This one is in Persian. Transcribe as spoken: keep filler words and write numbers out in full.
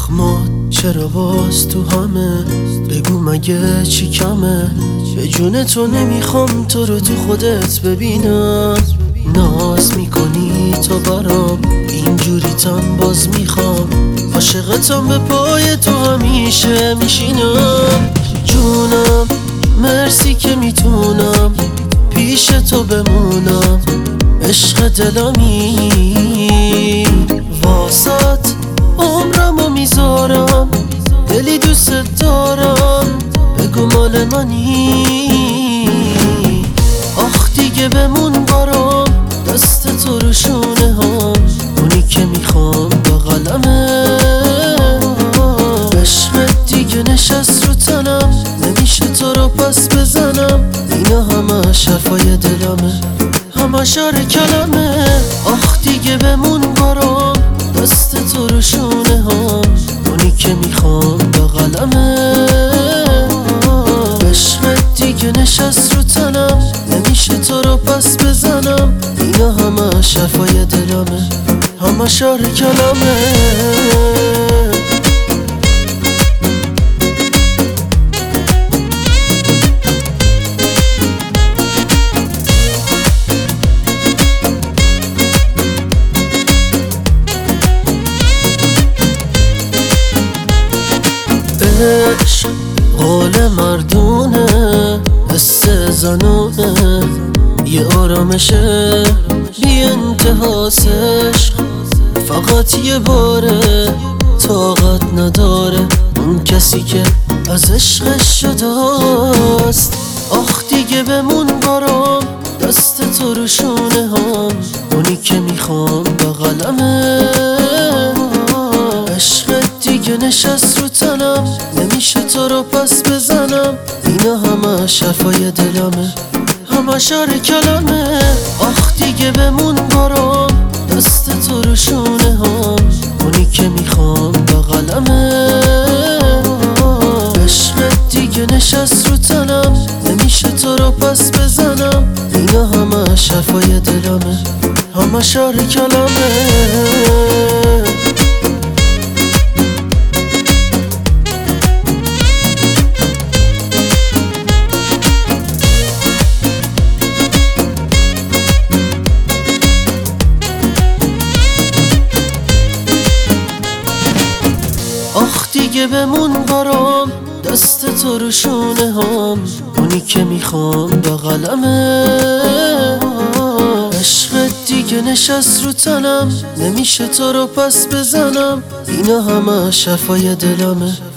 زخمات چرا باز تو همه؟ بگو مگه چی کمه؟ به جون تو نمیخوام تو رو تو خودت ببینم. ناز میکنی تو برام اینجوری تن باز میخوام. عاشقتم به پای تو همیشه میشینم. جونم مرسی که میتونم پیش تو بمونم. عشق دلمی واسط عمرمو میذارم. دلی دوست دارم بگو مال منی. آخ دیگه بمون برام دست تو رو شونه هم. اونی که میخوام بغلمه. عشقت دیگه نشست رو تنم نمیشه تو رو پس بزنم. اینا همه حرفای دلمه همه شعر کلمه. آخ دیگه بمون برام دست تو رو شونه هم. اونی که میخوام بغلمه. عشقت دیگه نشست رو تنم نمیشه تو رو پس بزنم. اینا همه حرفای دلمه همه شعر کلمه. عشق قول مردونه حس زنونه. یه آرامشه بی انتهاست عشق. فقط یه باره طاقت نداره اون کسی که از عشقش جداست. آخ دیگه بمون برام دست تو رو شونه هم. اونی که میخوام بغلمه. عشقت دیگه نشست رو تنم نمیشه تو رو پس بزنم. اینا همه حرفای دلمه همه شعر کلمه. آخ دیگه بمون برام دست تو رو شونه هم. اونی که میخوام بغلمه. عشقت دیگه نشست رو تنم نمیشه تو رو پس بزنم. اینا همه حرفای دلمه همه شعر کلمه. آخ دیگه بمون برام دست تو رو شونه هم. اونی که میخوام بغلمه. عشقت دیگه نشست رو تنم نمیشه تو رو پس بزنم. اینا همه حرفای دلمه